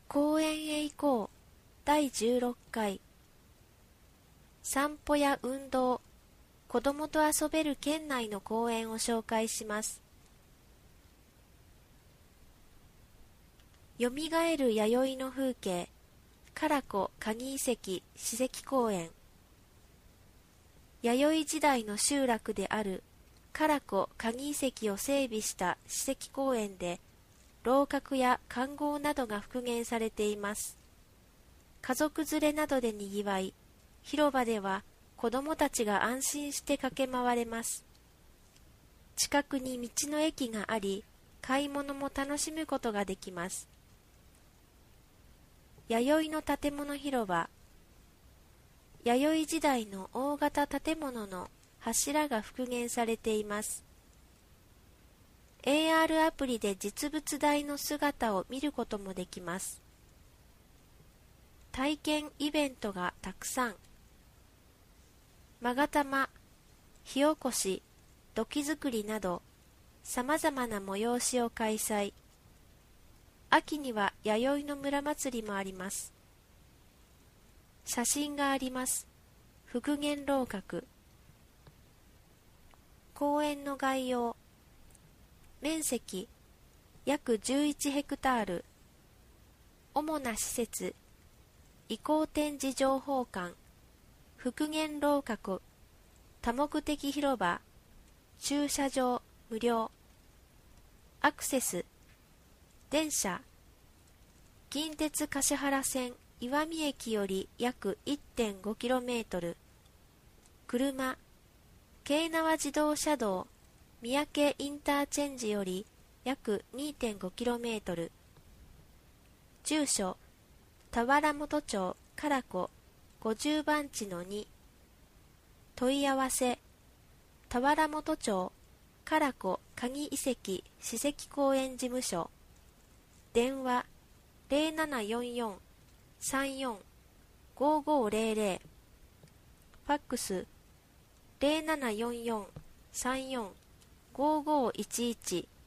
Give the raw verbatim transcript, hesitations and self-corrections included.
公園へ行こうだいじゅうろっかい。散歩や運動、子供と遊べる県内の公園を紹介します。よみがえる弥生の風景、唐子蟹遺跡史跡公園。弥生時代の集落である唐子蟹遺跡を整備した史跡公園で、楼閣や環濠などが復元されています。家族連れなどでにぎわい、広場では子供たちが安心して駆け回れます。近くに道の駅があり、買い物も楽しむことができます。弥生の建物広場。弥生時代の大型建物の柱が復元されています。エーアール アプリで実物大の姿を見ることもできます。体験イベントがたくさん。勾玉、火起こし、土器作りなど、さまざまな催しを開催。秋には弥生の村祭りもあります。写真があります。復元楼閣。公園の概要。面積約じゅういちヘクタール。主な施設移行展示情報館、復元楼閣、多目的広場、駐車場無料。アクセス電車近鉄橿原線岩見駅より約 いってんごキロメートル。車京奈和自動車道三宅インターチェンジより約 にてんごキロメートル。住所田原本町唐子ごじゅうばんちのに。問い合わせ田原本町唐子蟹遺跡史跡公園事務所。電話 ゼロななよんよん さんよん ごごゼロゼロ。ファックス ゼロななよんよん さんよん ごごいちいち。